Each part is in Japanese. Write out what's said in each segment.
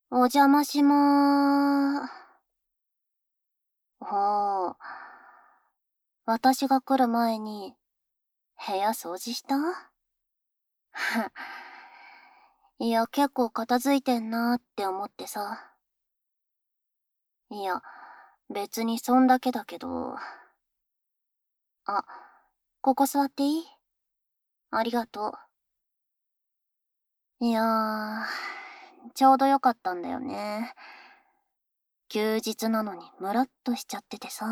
お邪魔しまー。ほう。私が来る前に、部屋掃除したいや、結構片付いてんなーって思ってさ。いや、別にそんだけだけど。あ、ここ座っていい？ありがとう。いやー、ちょうどよかったんだよね。休日なのにムラっとしちゃっててさ。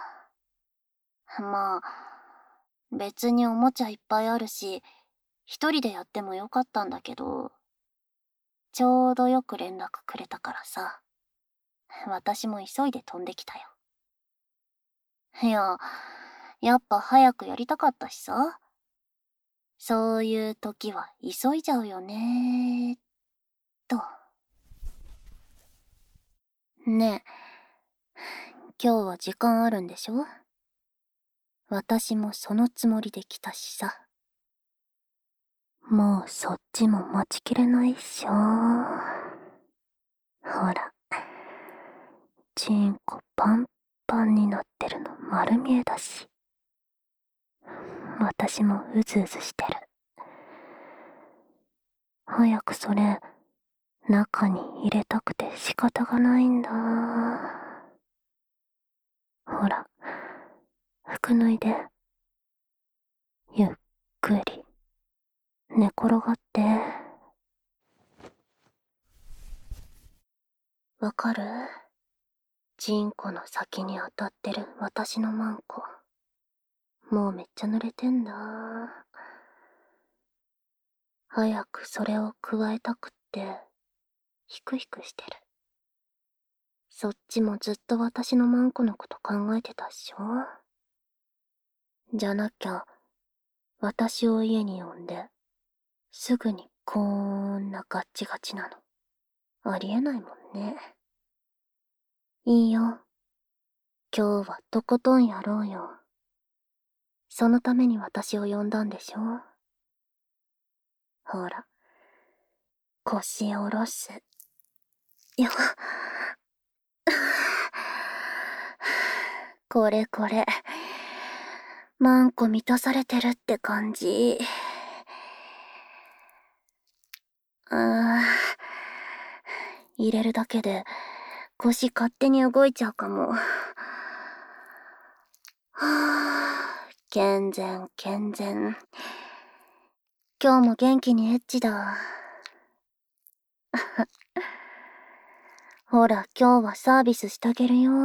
まあ、別におもちゃいっぱいあるし、一人でやってもよかったんだけど、ちょうどよく連絡くれたからさ、私も急いで飛んできたよ。いや、やっぱ早くやりたかったしさ、そういう時は急いじゃうよねと。ねえ、今日は時間あるんでしょ？私もそのつもりで来たしさ。もうそっちも待ちきれないっしょ。ほら、チンコパンパンになってるの丸見えだし。私もうずうずしてる。早くそれ、中に入れたくて仕方がないんだ。ほら、服脱いで。ゆっくり、寝転がって。わかる？チンコの先に当たってる私のマンコ。もうめっちゃ濡れてんだ。早くそれを加えたくって、ヒクヒクしてる。そっちもずっと私のマンコのこと考えてたっしょ？じゃなきゃ、私を家に呼んで、すぐにこんなガッチガチなの。ありえないもんね。いいよ。今日はとことんやろうよ。そのために私を呼んだんでしょ？ほら、腰下ろす。よこれこれ。マンコ満たされてるって感じ。入れるだけで腰勝手に動いちゃうかも。健全健全。今日も元気にエッチだ。ほら、今日はサービスしてあげるよ。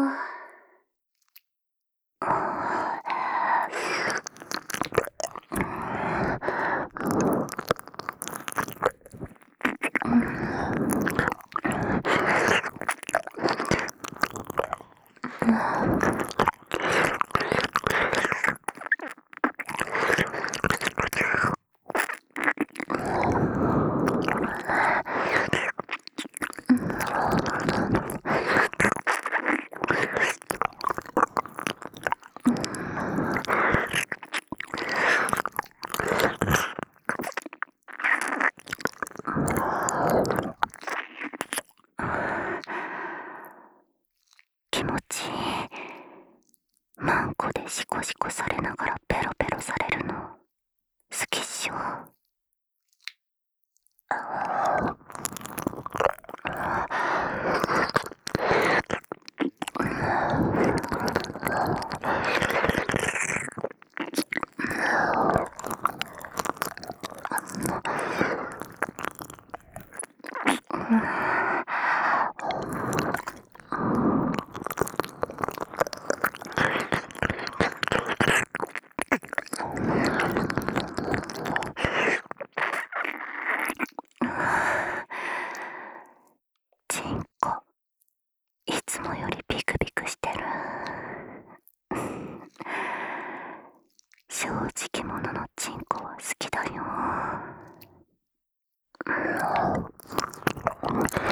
気持ちいい。マンコでシコシコされながらペロペロされるの好きっしょ。チンコ、いつもよりビクビクしてる。正直者のチンコは好きだよ。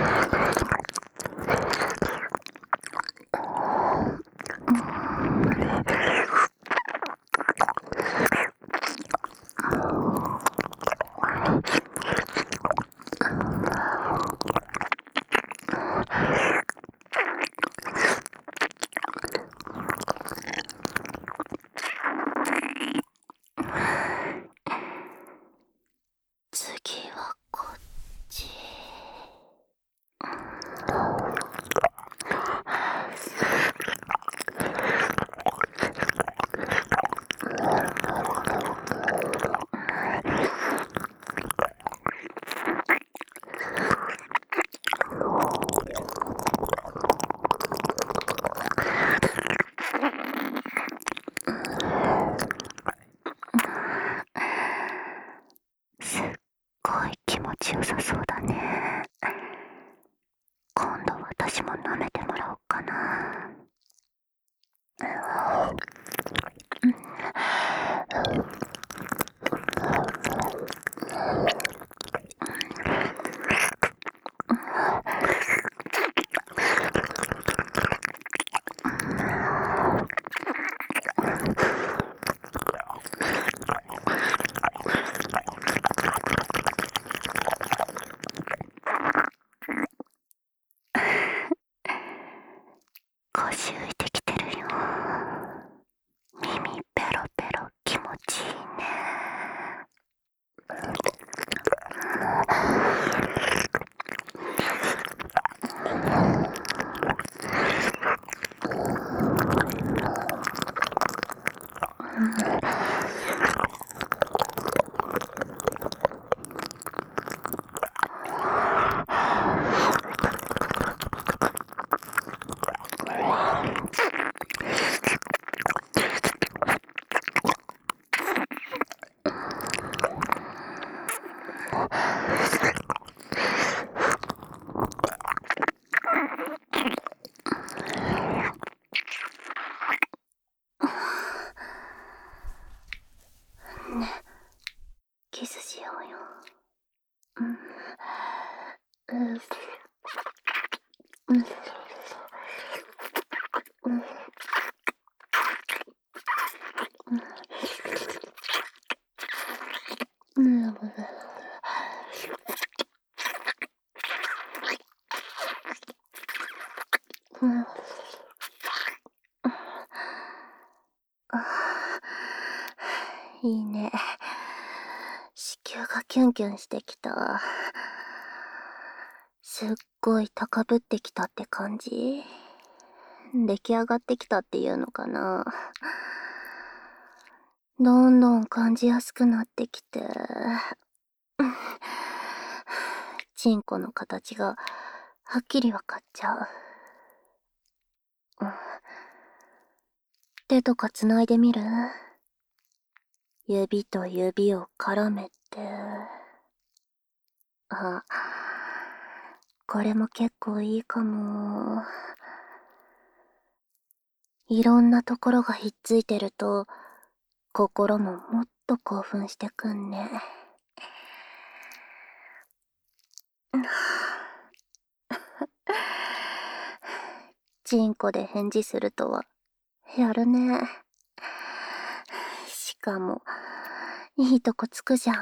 ちも舐めてもらおうかな。腰浮いてきてるよ。耳ペロペロ気持ちいいね。キスしようよ。いいね。子宮がキュンキュンしてきた。すっごい高ぶってきたって感じ？出来上がってきたっていうのかな。どんどん感じやすくなってきて、チンコの形がはっきりわかっちゃう。手とかつないでみる？指と指を絡めて。あ、これも結構いいかも。いろんなところがひっついてると、心ももっと興奮してくんね。チンコで返事するとは、やるね。しかも、いいとこつくじゃん。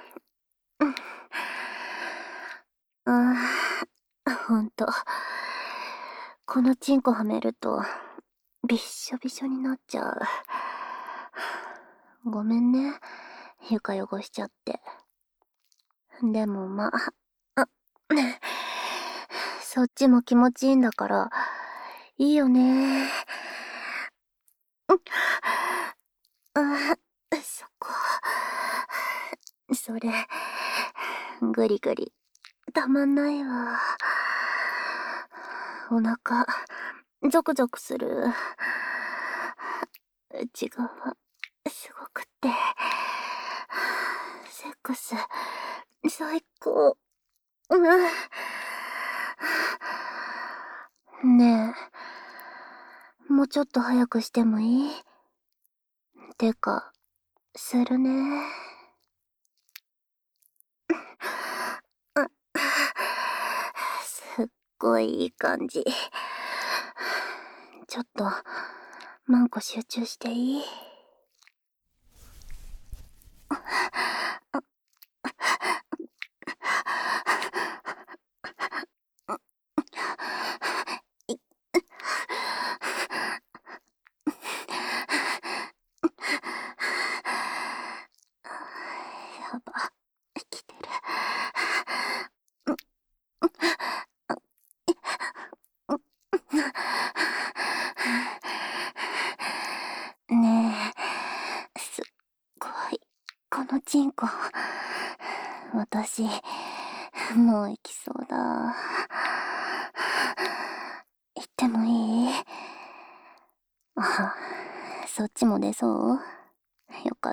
ほんと。このチンコはめると、びっしょびしょになっちゃう。ごめんね。床汚しちゃって。でもまあ、そっちも気持ちいいんだから、いいよね。そこ。それ、ぐりぐり、たまんないわ。お腹、ゾクゾクする。内側、すごくって。セックス、最高。ねえ、もうちょっと早くしてもいい？てか、するね。すっごいいい感じ。ちょっと、マンコ集中していい？やば、来てる。ねえ、すっごい、このチンコ。私、もう行きそうだ。行ってもいい？あ、そっちも出そう？よかった。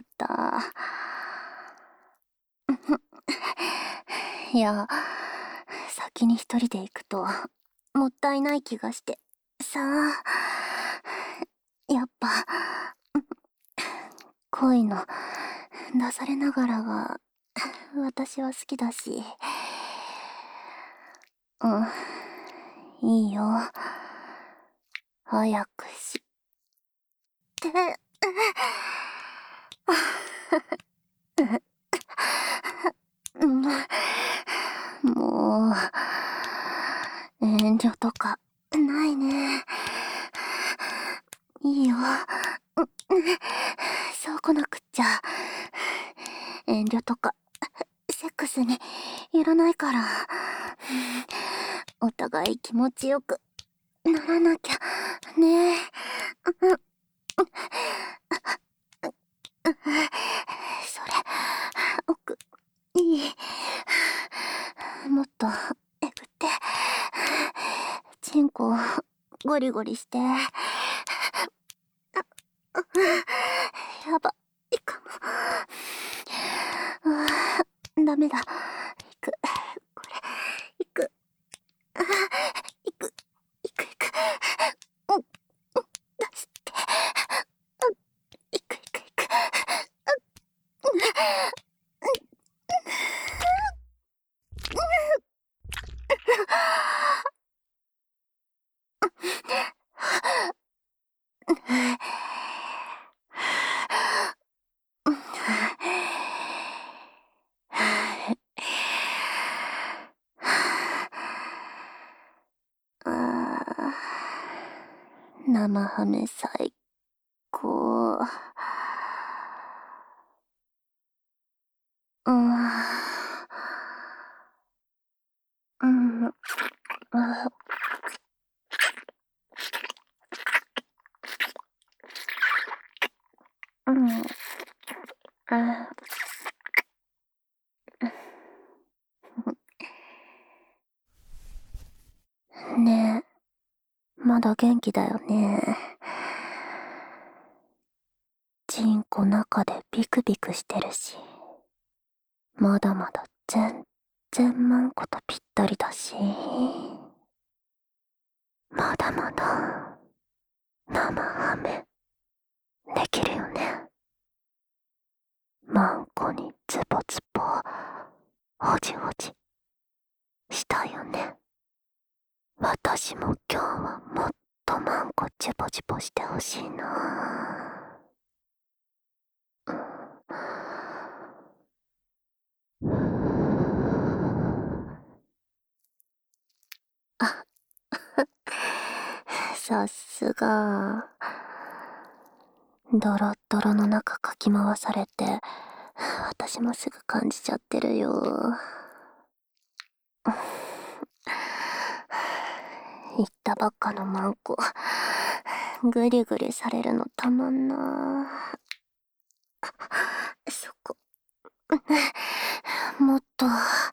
いや、先に一人で行くと、 もったいない気がしてさあ。やっぱ恋の出されながらが私は好きだし。いいよ、早くしてもう遠慮とかないね。いいよ、そうこなくっちゃ。遠慮とかセックスにいらないから。お互い気持ちよくならなきゃね。それ奥いい。もっとえぐってチンコゴリゴリして。やばいかも。ダメだ。いく、これいく、いく、いくいく、出して、いくいくいく。生ハメ最高。ねえ、まだ元気だよね。チンコ中でビクビクしてるし、まだまだ全然マンコとぴったりだし、まだまだ生ハメできるよね。マンコにズボズボホジホジしたよね。私も今日はもっとマンコジュボジュボしてほしいな。あ、さすが。ドロッドロの中かき回されて、私もすぐ感じちゃってるよ。言ったばっかのマンコ、グリグリされるのたまんな。そこ、もっと。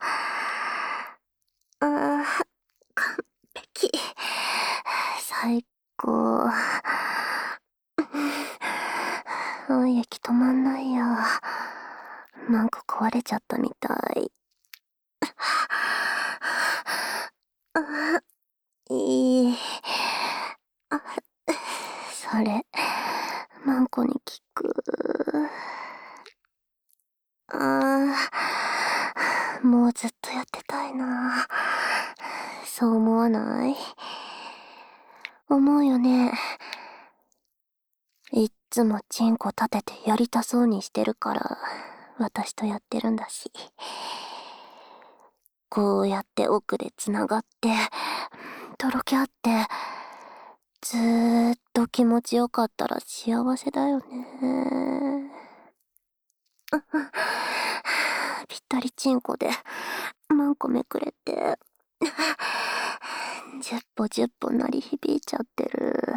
完璧。最高。愛液止まんないや。なんか壊れちゃったみたい。いい。それ、マンコに効く。もうずっとやってたいな。そう思わない？思うよね。いっつもチンコ立ててやりたそうにしてるから、私とやってるんだし。こうやって奥でつながって、とろけ合って、ずーっと気持ちよかったら幸せだよね。ぴったりチンコでマンコめくれて、10歩10歩鳴り響いちゃってる。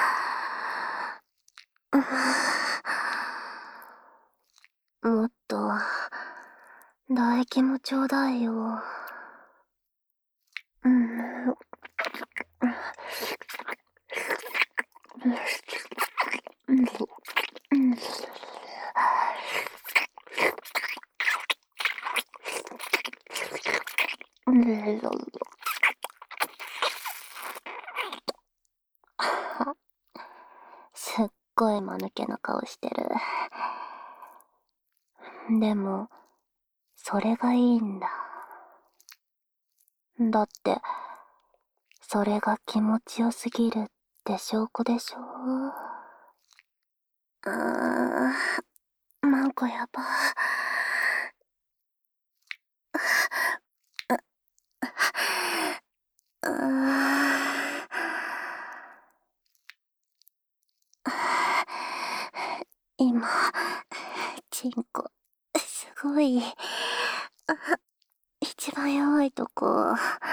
もっと唾液もちょうだいよ。 ごい間抜けな顔してる。でも、それがいいんだ。だって、それが気持ちよすぎるって証拠でしょ。マンコやば。今、チンコ、すごい。一番弱いとこ。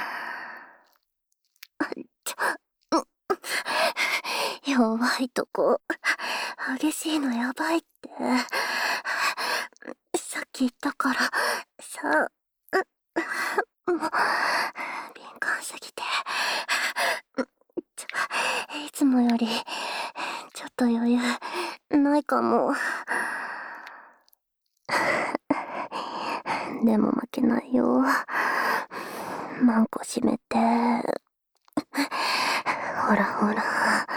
弱いとこ、激しいのやばいって。さっき言ったから、さ、もう、敏感すぎて。いつもより、ちょっと余裕、ないかも。でも負けないよ。マンコ閉めて。ほらほら。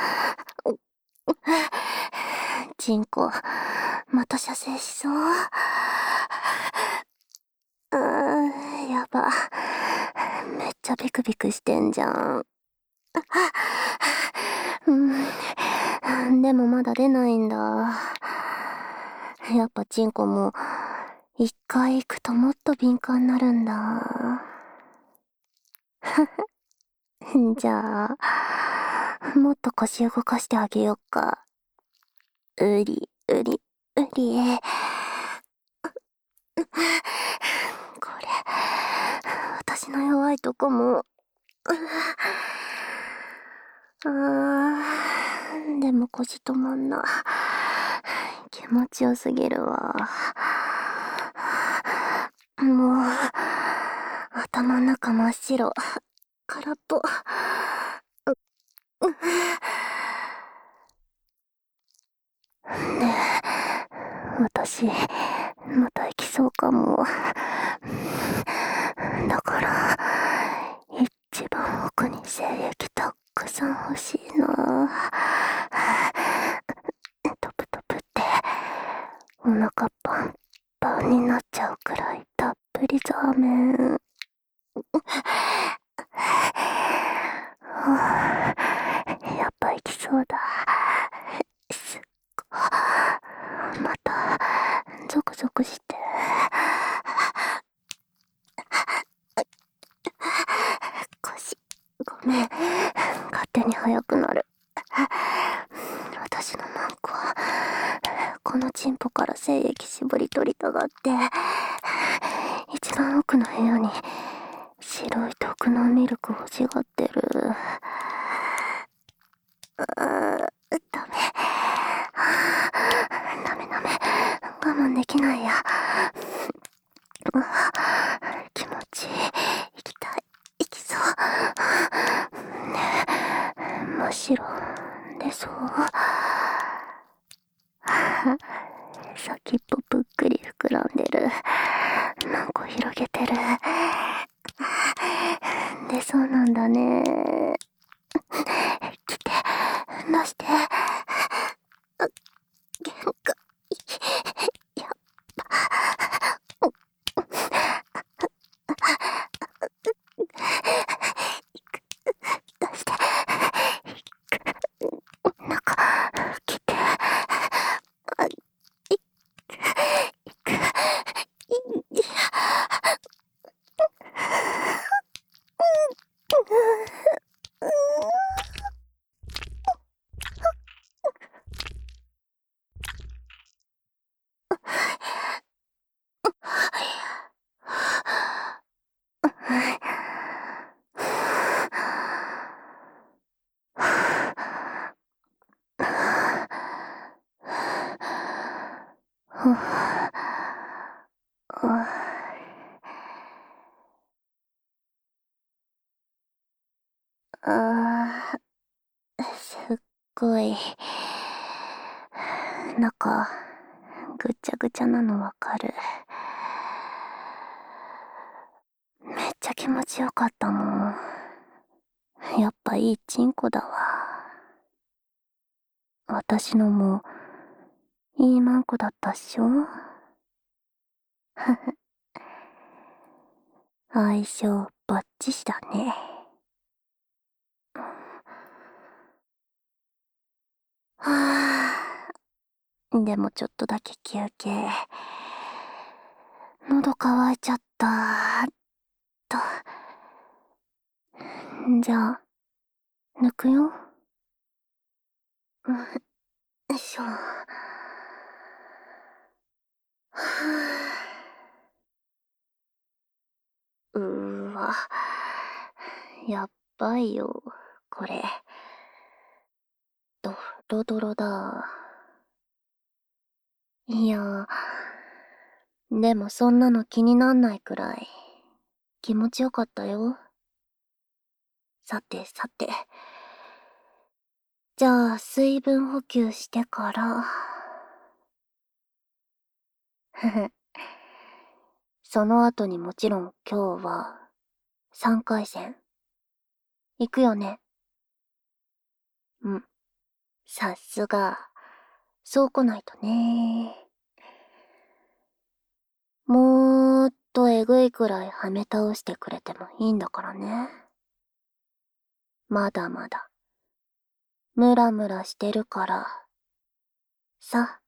チンコ、また射精しそう。やば。めっちゃビクビクしてんじゃん。でもまだ出ないんだ。やっぱチンコも、一回行くともっと敏感になるんだ。じゃあ、もっと腰動かしてあげよっか。うり、うり、うり。これ、私の弱いとこも。でも腰止まんな。気持ちよすぎるわ。もう、頭ん中真っ白。空っぽ。ねえ、私、また行きそうかも。だから、一番奥に精液たくさん欲しいな。トプトプって、お腹パンパンになっちゃうくらいたっぷりザーメン。やっぱ行きそうだ。すっご。また、ゾクゾクして。腰、ごめん。勝手に速くなる。私のマンコは、このチンポから精液絞り取りたがって、一番奥の部屋に白い特納ミルク欲しがってる。ダメ。ダメダメ。我慢できないや。気持ちいい。行きたい。行きそう。ねえ、真っ白出そう。先っぽぷっくり膨らんでる。何個広げてる。出そうなんだね。来て、出して。限界。やっぱ。出して。中、来て。いく。すっごい、中、ぐちゃぐちゃなのわかる。めっちゃ気持ちよかったもん。やっぱいいチンコだわ。 私のも、いいマンコだったっしょ。相性バッチシだね。はぁ。でもちょっとだけ休憩。喉乾いちゃったと。じゃあ、抜くよ。よいしょ。うーわ。やっばいよ、これ。ドロドロだ。いや、でもそんなの気になんないくらい気持ちよかったよ。さてさて。じゃあ水分補給してから。ふふ。その後にもちろん今日は3回戦。行くよね。うん。さすが。そう来ないとね。もっとえぐいくらいはめ倒してくれてもいいんだからね。まだまだ。ムラムラしてるから。さ。